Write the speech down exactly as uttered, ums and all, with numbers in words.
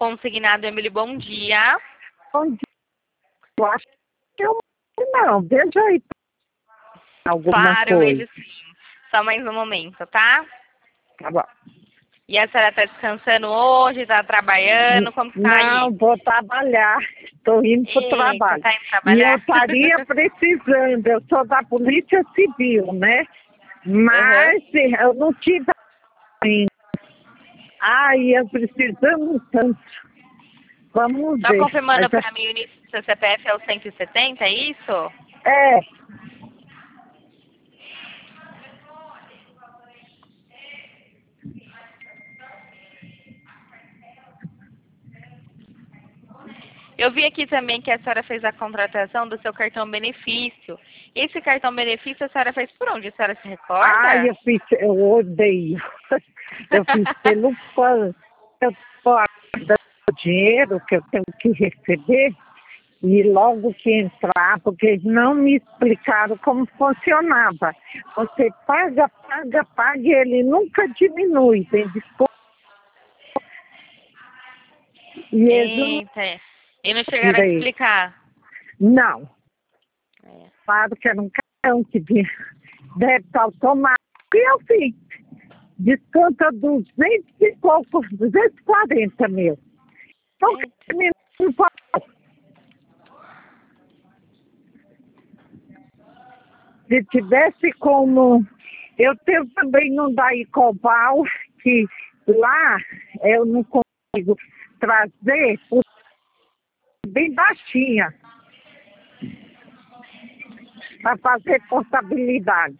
Consignado, Emily, bom dia. Bom dia. Eu acho que eu não, veja aí alguma Claro, eu coisa. vejo sim. Só mais um momento, tá? Tá bom. E a senhora tá descansando hoje, tá trabalhando, como que tá aí? Não, vou trabalhar. Estou indo para o Eita, trabalho. tá indo E eu trabalhar? estaria precisando, eu sou da Polícia Civil, né? Aham. Mas eu não tive ainda. Ai, eu precisamos tanto. Vamos Só ver. confirmando Mas, pra mim, o início do seu C P F é o cento e setenta, é isso? é, Eu vi aqui também que a senhora fez a contratação do seu cartão benefício. Esse cartão benefício a senhora fez por onde? A senhora se ai, recorda? eu fiz, eu odeio. Eu fiz pelo pano. Eu estou dando dinheiro que eu tenho que receber e logo que entrar, porque eles não me explicaram como funcionava. Você paga, paga, paga e ele nunca diminui, tem desconto. E eles não Eita. E não chegaram a te tirei. explicar? Não. É. Claro que era um cartão que vinha débito automático e eu fiz. Desconta duzentos e poucos, duzentos e quarenta mil. Então, Eita. não pode. Se tivesse como. Eu tenho também no Daicobal, que lá eu não consigo trazer, porque é bem baixinha, para fazer portabilidade.